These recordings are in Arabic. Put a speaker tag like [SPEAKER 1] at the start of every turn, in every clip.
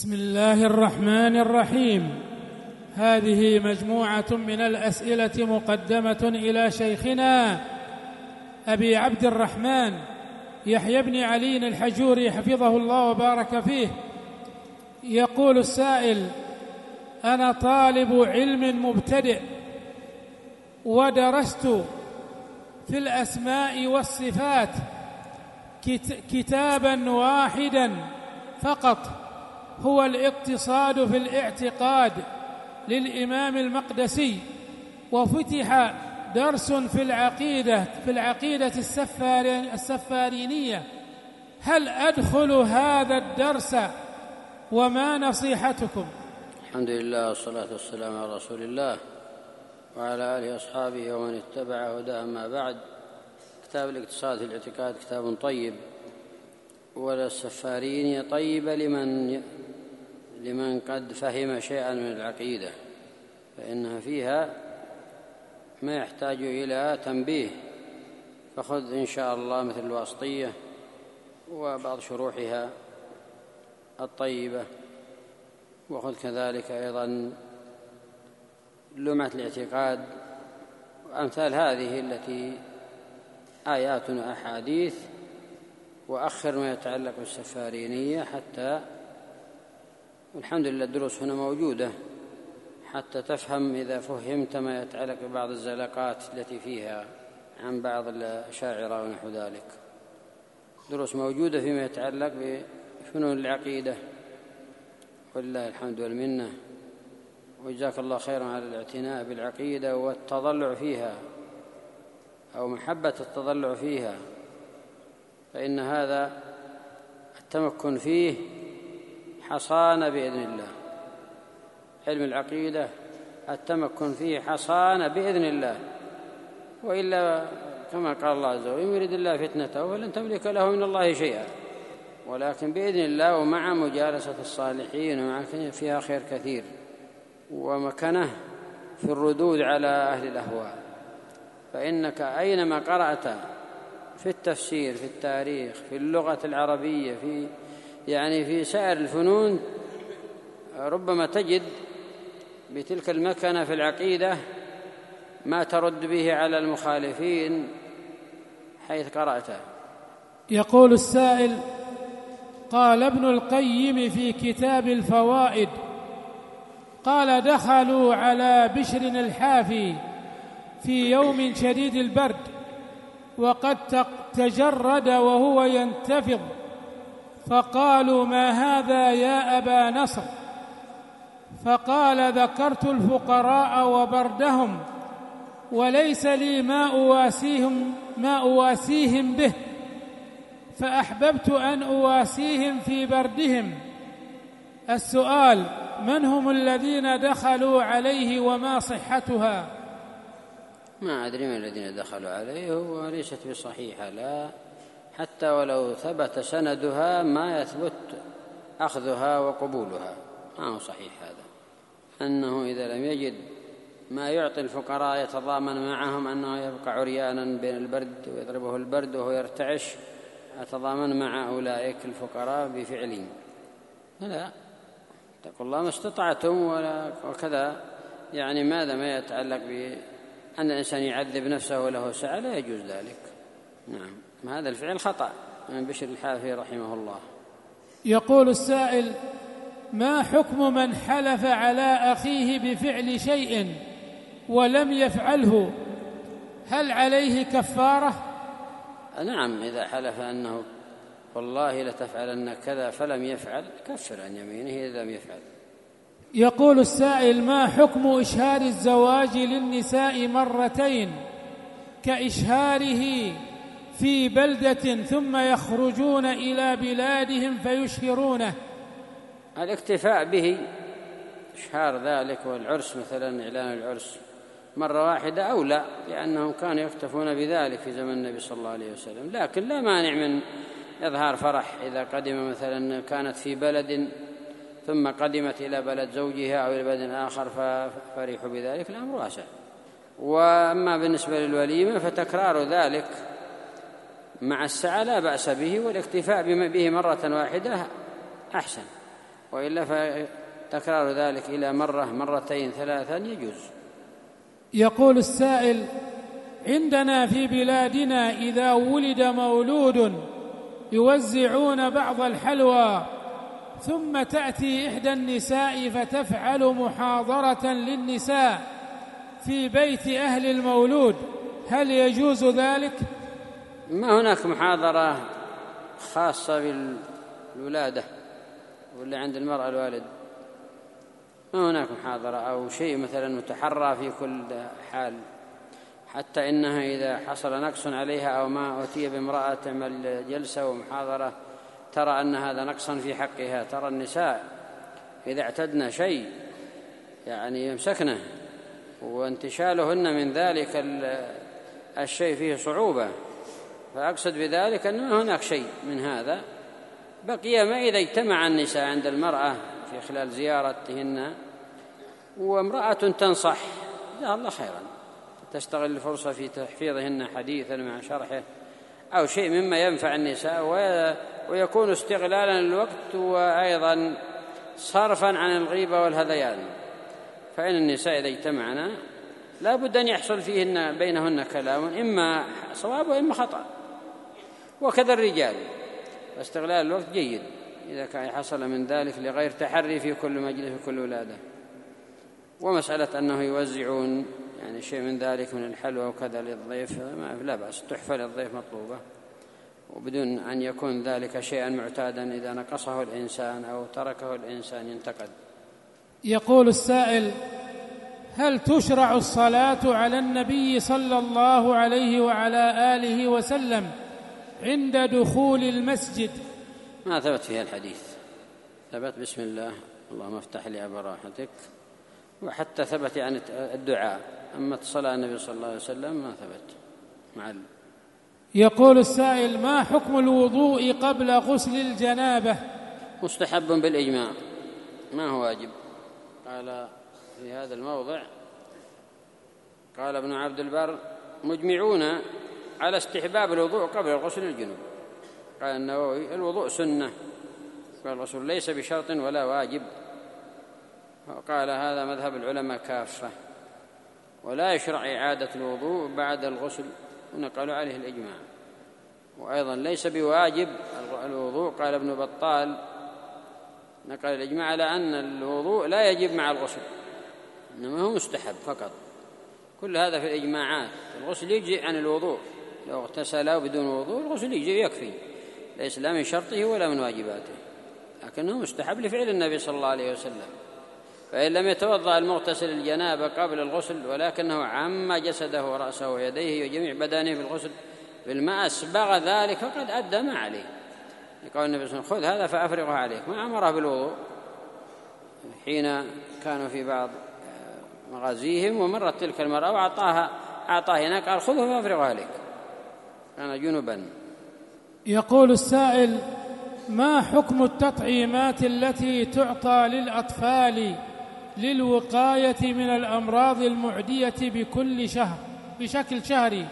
[SPEAKER 1] بسم الله الرحمن الرحيم. هذه مجموعة من الأسئلة مقدمة إلى شيخنا أبي عبد الرحمن يحيى بن علي الحجوري حفظه الله وبارك فيه. يقول السائل: أنا طالب علم مبتدئ ودرست في الأسماء والصفات كتابا واحدا فقط، هو الاقتصاد في الاعتقاد للإمام المقدسي، وفتح درس في العقيدة السفارينية. هل أدخل هذا الدرس وما نصيحتكم؟
[SPEAKER 2] الحمد لله والصلاة والسلام على رسول الله وعلى آله وأصحابه ومن اتبع هداه. أما بعد، كتاب الاقتصاد في الاعتقاد كتاب طيب، والسفارينية طيبة لمن قد فهم شيئا من العقيدة، فإنها فيها ما يحتاج إلى تنبيه. فخذ إن شاء الله مثل الواسطية وبعض شروحها الطيبة، وخذ كذلك أيضا لمعة الاعتقاد وأمثال هذه التي آيات وأحاديث، وأخر ما يتعلق بالسفارينية حتى، والحمد لله الدروس هنا موجودة حتى تفهم إذا فهمت ما يتعلق ببعض الزلقات التي فيها عن بعض الأشاعرة ونحو ذلك. دروس موجودة فيما يتعلق بفنون العقيدة، ولله الحمد والمنة. وجزاك الله خيرا على الاعتناء بالعقيدة والتضلع فيها أو محبة التضلع فيها، فإن هذا التمكن فيه حصان بإذن الله. علم العقيدة التمكن فيه حصان بإذن الله، وإلا كما قال الله عز وجل: يريد الله فتنته فلن تملك له من الله شيئا. ولكن بإذن الله ومع مجالسة الصالحين ومع فيها خير كثير ومكنه في الردود على أهل الأهواء. فإنك أينما قرأت في التفسير، في التاريخ، في اللغة العربية، في سائر الفنون، ربما تجد بتلك المكنة في العقيدة ما ترد به على المخالفين حيث قرأته.
[SPEAKER 1] يقول السائل: قال ابن القيم في كتاب الفوائد، قال: دخلوا على بشر الحافي في يوم شديد البرد وقد تجرد وهو ينتفض، فقالوا: ما هذا يا أبا نصر؟ فقال: ذكرت الفقراء وبردهم، وليس لي ما أواسيهم به، فأحببت أن أواسيهم في بردهم. السؤال: من هم الذين دخلوا عليه وما صحتها؟
[SPEAKER 2] ما أدري من الذين دخلوا عليه، وليست بصحيحة، لا، حتى ولو ثبت سندها ما يثبت أخذها وقبولها، ما هو صحيح هذا. أنه إذا لم يجد ما يعطي الفقراء يتضامن معهم أنه يبقى عريانا بين البرد ويضربه البرد وهو يرتعش، يتضامن مع أولئك الفقراء بفعل. لا، اتقوا الله ما استطعتم، وكذا ماذا ما يتعلق بأن الإنسان يعذب نفسه وله سعة، لا يجوز ذلك. نعم، هذا الفعل خطأ من بشر الحافي رحمه الله.
[SPEAKER 1] يقول السائل: ما حكم من حلف على أخيه بفعل شيء ولم يفعله؟ هل عليه كفارة؟
[SPEAKER 2] نعم، إذا حلف أنه والله لتفعلن كذا فلم يفعل، كفر عن يمينه إذا لم يفعل.
[SPEAKER 1] يقول السائل: ما حكم إشهار الزواج للنساء مرتين كإشهاره في بلدة ثم يخرجون إلى بلادهم فيشهرونه؟
[SPEAKER 2] الاكتفاء به، إشهار ذلك والعرس مثلا، إعلان العرس مرة واحدة أولى، لأنهم كانوا يكتفون بذلك في زمن النبي صلى الله عليه وسلم. لكن لا مانع من إظهار فرح إذا قدم مثلا، كانت في بلد ثم قدمت إلى بلد زوجها أو إلى بلد آخر ففرحوا بذلك، الأمر واسع. وأما بالنسبة للوليمة فتكرار ذلك مع السعة لا بأس به، والاكتفاء به مرة واحدة أحسن. وإلا فتكرار ذلك إلى مرة مرتين ثلاثا يجوز.
[SPEAKER 1] يقول السائل: عندنا في بلادنا إذا ولد مولود يوزعون بعض الحلوى، ثم تأتي إحدى النساء فتفعل محاضرة للنساء في بيت أهل المولود، هل يجوز ذلك؟
[SPEAKER 2] ما هناك محاضرة خاصة بالولادة ولا عند المرأة الوالد، ما هناك محاضرة أو شيء مثلا متحرى في كل حال، حتى إنها إذا حصل نقص عليها أو ما أتي بامرأة تعمل جلسة ومحاضرة ترى أن هذا نقصا في حقها. ترى النساء إذا اعتدنا شيء يعني يمسكنه، وانتشالهن من ذلك الشيء فيه صعوبة، فأقصد بذلك أن ما هناك شيء من هذا. بقي ما إذا اجتمع النساء عند المرأة في خلال زيارتهن وامرأة تنصح جزاها الله خيرا، تستغل الفرصة في تحفيظهن حديثا مع شرحه أو شيء مما ينفع النساء، ويكون استغلالا للوقت وأيضا صرفا عن الغيبة والهذيان. فإن النساء إذا اجتمعنا لا بد أن يحصل فيهن بينهن كلام إما صواب وإما خطأ، وكذا الرجال، واستغلال الوقت جيد إذا كان حصل من ذلك لغير تحري في كل مجلس في كل ولادة. ومسألة أنه يوزعون يعني شيء من ذلك من الحلوى وكذا للضيف لا بأس، تحفة للضيف مطلوبة، وبدون أن يكون ذلك شيئا معتادا إذا نقصه الإنسان أو تركه الإنسان ينتقد.
[SPEAKER 1] يقول السائل: هل تشرع الصلاة على النبي صلى الله عليه وعلى آله وسلم عند دخول المسجد؟
[SPEAKER 2] ما ثبت فيها الحديث، ثبت بسم الله اللهم افتح لي أبواب رحمتك، وحتى ثبت عن الدعاء، أما الصلاة النبي صلى الله عليه وسلم ما ثبت معلم.
[SPEAKER 1] يقول السائل: ما حكم الوضوء قبل غسل الجنابة؟
[SPEAKER 2] مستحب بالإجماع، ما هو واجب. قال في هذا الموضع، قال ابن عبد البر: مجمعون على استحباب الوضوء قبل الغسل الجنوب. قال النووي: الوضوء سنة، قال الرسول ليس بشرط ولا واجب. وقال هذا مذهب العلماء كافة، ولا يشرع إعادة الوضوء بعد الغسل، ونقلوا عليه الإجماع. وأيضا ليس بواجب الوضوء، قال ابن بطال نقل الإجماع على أن الوضوء لا يجب مع الغسل، إنما هو مستحب فقط. كل هذا في الإجماعات. الغسل يجزئ عن الوضوء، لو اغتسل بدون وضوء الغسل يجزئ يكفي، ليس لا من شرطه ولا من واجباته، لكنه مستحب لفعل النبي صلى الله عليه وسلم. فإن لم يتوضأ المغتسل الجنابة قبل الغسل ولكنه عم جسده ورأسه ويديه وجميع بدنه بالغسل بالماء أسبغ ذلك فقد أدى ما عليه، يقول النبي صلى الله عليه وسلم: خذ هذا فأفرغه عليك. ما أمره بالوضوء حين كانوا في بعض مغازيهم ومرت تلك المرأة وأعطاه هناك، قال: خذه فأفرغه عليك، كان جنبا.
[SPEAKER 1] يقول السائل: ما حكم التطعيمات التي تعطى للأطفال للوقاية من الأمراض المعدية بكل شهر بشكل شهري؟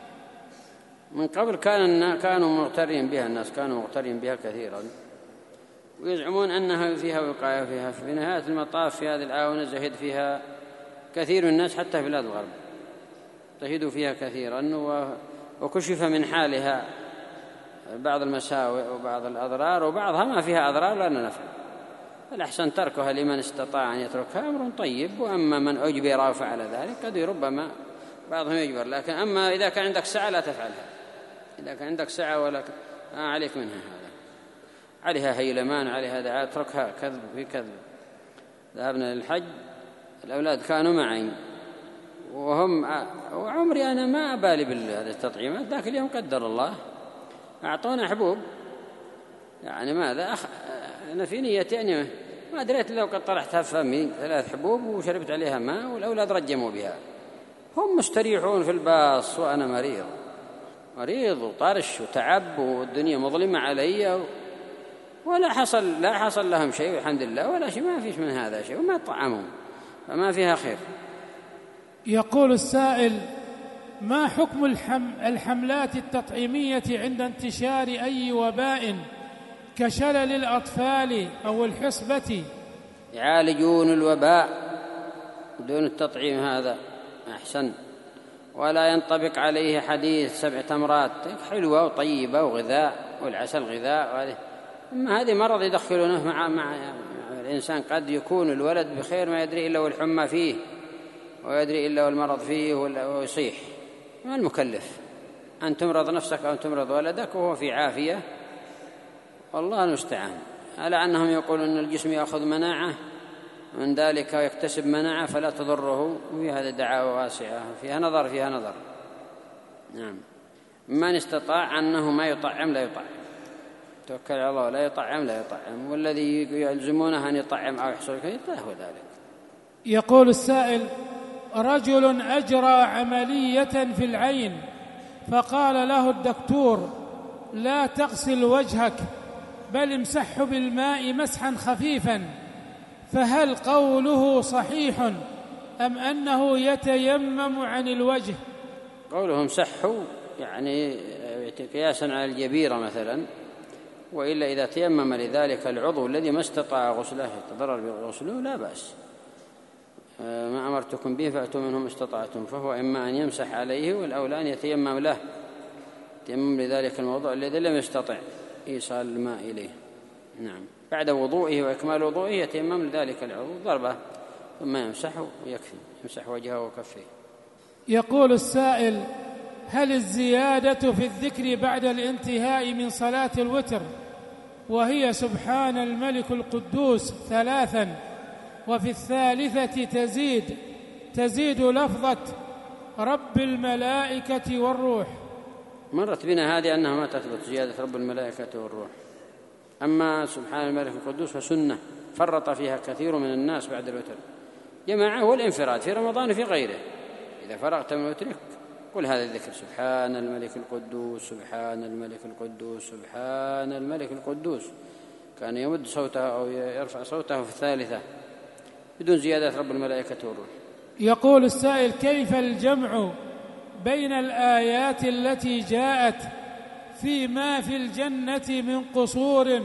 [SPEAKER 2] من قبل كانوا مغترين بها، الناس كانوا مغترين بها كثيرا، ويزعمون أنها فيها وقاية فيها. في نهاية المطاف في هذه الآونة زهد فيها كثير من الناس، حتى في بلاد الغرب زهدوا فيها كثيرا، وكشف من حالها بعض المساوئ وبعض الأضرار، وبعضها ما فيها أضرار لأن نفع. الأحسن تركها لمن استطاع أن يتركها، أمر طيب. وأما من أجبر وفعل ذلك قد ربما بعضهم يجبر، لكن أما إذا كان عندك سعة لا تفعلها. إذا كان عندك سعة ولا عليك منها، هذا عليها هيلمان عليها دعاء، اتركها كذب في كذب. ذهبنا للحج، الأولاد كانوا معي وعمري أنا ما أبالي بهذه التطعيمات، ذاك اليوم قدر الله أعطونا حبوب، يعني ماذا أنا في نيتي يعني ما دريت لو قد طرحتها في فمي 3 حبوب وشربت عليها ماء، والأولاد رجموا بها. هم مستريحون في الباص وأنا مريض وطرش وتعب والدنيا مظلمة علي، ولا حصل لهم شيء والحمد لله، ولا شيء، ما فيش من هذا شيء، وما طعمهم، فما فيها خير.
[SPEAKER 1] يقول السائل: ما حكم الحملات التطعيمية عند انتشار أي وباء كشلل الأطفال أو الحصبة.
[SPEAKER 2] يعالجون الوباء دون التطعيم، هذا أحسن. ولا ينطبق عليه حديث 7 تمرات حلوة وطيبة وغذاء، والعسل غذاء، أما هذه مرض يدخلونه مع الإنسان. قد يكون الولد بخير ما يدري إلا والحمى فيه، ويدري إلا والمرض فيه ويصيح. ما المكلف أن تمرض نفسك أو تمرض ولدك وهو في عافية؟ والله المستعان. على أنهم يقولون أن الجسم يأخذ مناعة من ذلك ويكتسب مناعة فلا تضره، وفي هذه دعاوى واسعة فيها نظر. نعم. من استطاع أنه ما يطعم لا يطعم، توكل على الله، لا يطعم لا يطعم، والذي يلزمونه أن يطعم أو يحصل كيد فهو ذلك.
[SPEAKER 1] يقول السائل: رجل أجرى عملية في العين، فقال له الدكتور: لا تغسل وجهك بل امسحه بالماء مسحا خفيفا، فهل قوله صحيح أم أنه يتيمم عن الوجه؟
[SPEAKER 2] قوله امسحه يعني قياسا على الجبيرة مثلا، وإلا إذا تيمم لذلك العضو الذي ما استطاع غسله يتضرر بغسله لا بأس. ما أمرتكم به فأتوا منه ما استطعتم، فهو إما أن يمسح عليه والأولى أن يتيمم له، تيمم لذلك الموضوع الذي لم يستطع إيصال الماء إليه. نعم. بعد وضوئه وإكمال وضوئه يتيمم لذلك العضو ضربة ثم يمسحه ويكفي، يمسح وجهه وكفيه.
[SPEAKER 1] يقول السائل: هل الزيادة في الذكر بعد الانتهاء من صلاة الوتر وهي سبحان الملك القدوس 3، وفي الثالثة تزيد لفظة رب الملائكة والروح؟
[SPEAKER 2] مرت بنا هذه أنها ما تثبت زيادة رب الملائكة والروح. أما سبحان الملك القدوس فسنة فرط فيها كثير من الناس بعد الوتر، جماعة والانفراد في رمضان وفي غيره. إذا فرغت من وترك قل هذا الذكر: سبحان الملك القدوس، سبحان الملك القدوس، سبحان الملك القدوس. كان يمد صوته أو يرفع صوته في الثالثة بدون زيادة رب الملائكة والروح.
[SPEAKER 1] يقول السائل: كيف الجمع بين الآيات التي جاءت فيما في الجنة من قصور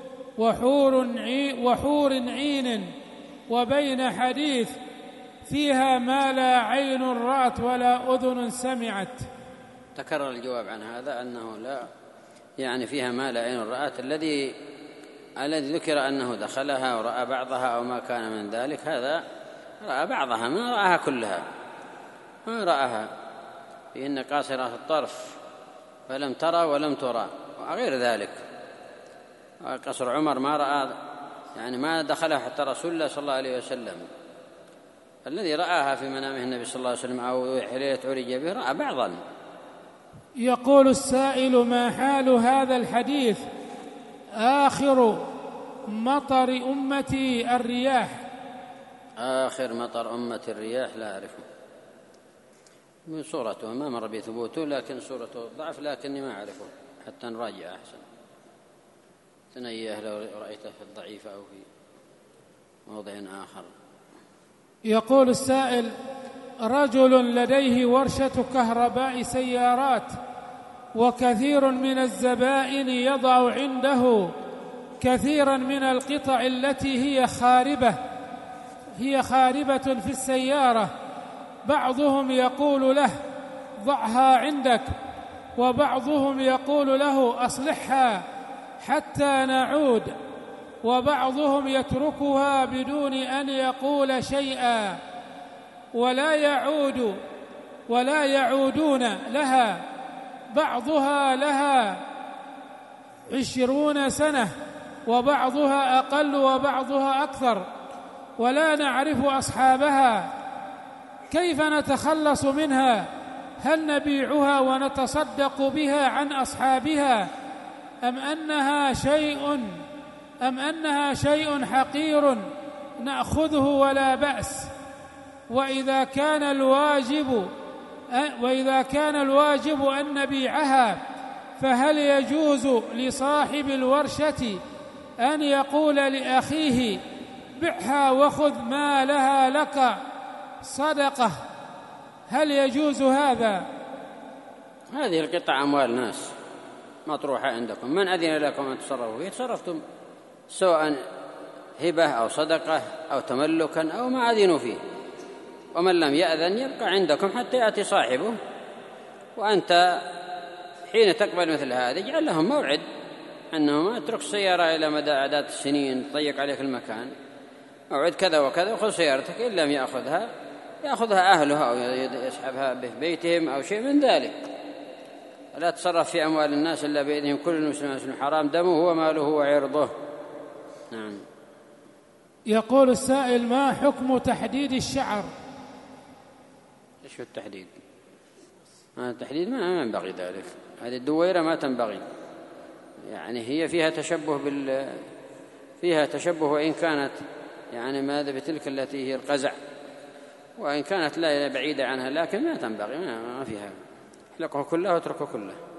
[SPEAKER 1] وحور عين وبين حديث فيها ما لا عين رأت ولا أذن سمعت؟
[SPEAKER 2] تكرر الجواب عن هذا أنه لا يعني فيها ما لا عين رأت، الذي ذكر أنه دخلها ورأى بعضها أو ما كان من ذلك، هذا رأى بعضها ما رأها كلها، ما رأها، فإن قاصرة الطرف فلم ترى ولم ترى وغير ذلك. قصر عمر ما رأى يعني ما دخلها حتى رسول الله صلى الله عليه وسلم، الذي رآها في منامه النبي صلى الله عليه وسلم أو حليلة عرج به رأى بعضا.
[SPEAKER 1] يقول السائل: ما حال هذا الحديث آخر مطر أمتي الرياح؟
[SPEAKER 2] آخر مطر أمتي الرياح لا أعرفه، من صورته ما مر بثبوته، لكن صورته ضعف، لكني ما أعرفه حتى نراجع أحسن، تنيه لو رأيته في الضعيف أو في موضع آخر.
[SPEAKER 1] يقول السائل: رجل لديه ورشة كهرباء سيارات، وكثير من الزبائن يضع عنده كثيرا من القطع التي هي خاربة في السيارة، بعضهم يقول له ضعها عندك، وبعضهم يقول له أصلحها حتى نعود، وبعضهم يتركها بدون أن يقول شيئا ولا يعودون لها، بعضها لها 20 سنة وبعضها أقل وبعضها أكثر، ولا نعرف أصحابها، كيف نتخلص منها؟ هل نبيعها ونتصدق بها عن أصحابها أم أنها شيء حقير نأخذه ولا بأس؟ وإذا كان الواجب أن نبيعها، فهل يجوز لصاحب الورشة أن يقول لأخيه بعها وخذ ما لها لك صدقة؟ هل يجوز هذا؟
[SPEAKER 2] هذه القطع أموال ناس مطروحة عندكم، من أذن لكم أن تصرفوا فيه تصرفتم، سواء هبة أو صدقة أو تملكا أو ما أذنوا فيه. ومن لم يأذن يبقى عندكم حتى يأتي صاحبه. وأنت حين تقبل مثل هذا اجعل لهم موعد، أنه ما اترك السيارة إلى مدى أعداد السنين تضيق عليك المكان، موعد كذا وكذا وخذ سيارتك، إن لم يأخذها أهلها أو يسحبها ببيتهم أو شيء من ذلك. لا تصرف في أموال الناس إلا بإذنهم، كل مسلم حرام دمه وماله وعرضه. نعم.
[SPEAKER 1] يقول السائل: ما حكم تحديد الشعر؟
[SPEAKER 2] إيش هو التحديد؟ التحديد ما ينبغي ذلك، هذه الدويرة ما تنبغي، يعني هي فيها تشبه وإن كانت يعني ماذا بتلك التي هي القزع، وإن كانت لا بعيدة عنها، لكن ما تنبغي، ما فيها، احلقه كله واتركه كله.